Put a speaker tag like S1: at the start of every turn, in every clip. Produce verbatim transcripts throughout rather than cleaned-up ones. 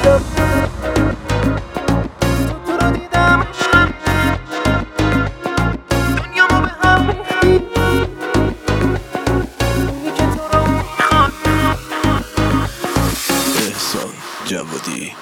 S1: جوادی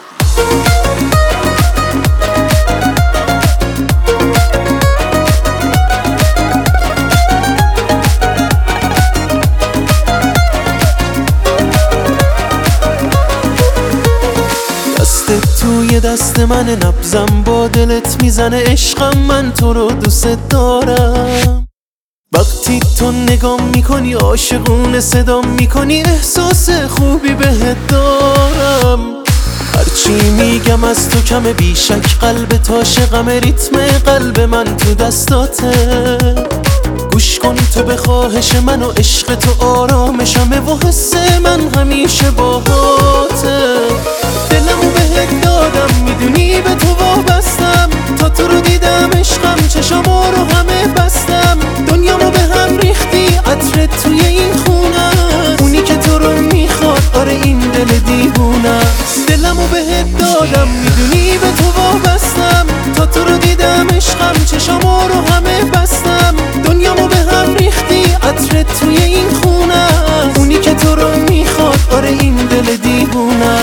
S1: دستت توی دست من، نبضم با دلت میزنه، عشقم من تو رو دوست دارم. وقتی تو نگام میکنی عاشقونه صدام میکنی، احساس خوبی بهت دارم. هرچی میگم از تو کمه، بیشک قلب عاشقم، ریتم قلب من تو دستاته. گوش کن تو به خواهش من و عشق تو آرامشمه و حس من همیشه باهاته. دلمو بهت دادم میدونی به تو وابستم، تا تو رو دیدم عشقم چشما رو همه بستم. دنیامو به هم ریختی عطرت توی این خونه، اونی که تو رو میخواد آره این دل دیوونه. دلمو بهت دادم میدونی به تو وابستم، تا تو رو دیدم عشقم چشما رو همه بستم. دنیامو به هم ریختی عطرت توی این خونه، اونی که تو رو میخواد آره این دل دیوونه.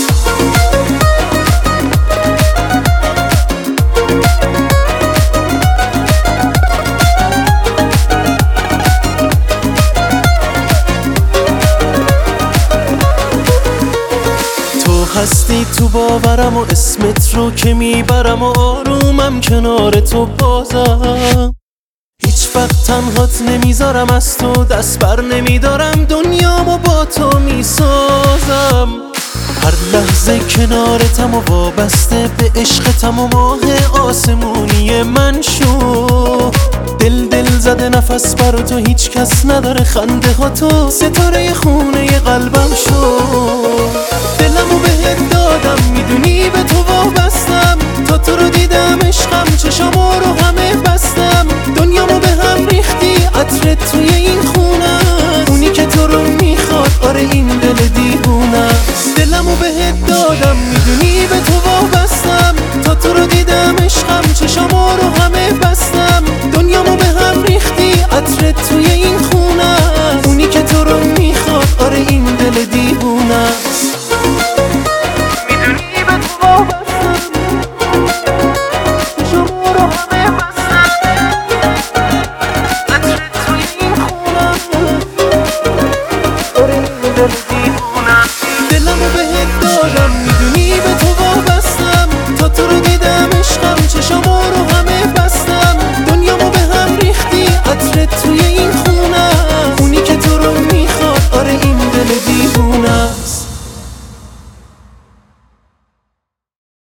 S1: هستی تو باورم و اسمت رو که میبرم و آرومم کنار تو بازم. هیچ وقت تنهات نمیذارم، از تو دست بر نمیدارم، دنیامو با تو میسازم. هر لحظه کنارتم و وابسته به عشقتم و ماه آسمونی من شو. دل دل زده نفس برا تو هیچ کس نداره، خنده ها تو ستاره خونه قلبم شو. دلمو بهت دادم میدونی به تو وابستم، تا تو رو دیدم عشقم چشما رو همه بستم. دنیامو به هم ریختی عطرت توی این خونه، اونی که تو رو میخواد آره این دل دیوونه. دلمو بهت دادم میدونی به تو وابستم، تا تو رو دیدم عشقم چشما رو همه بستم. دنیامو به هم ریختی عطرت توی این خونه، اونی که تو رو میخواد آره این دل دیوونه. میدونی به تو وابستم، چشما رو همه بستم. عطرت توی این خونه آره این دل دیوونه.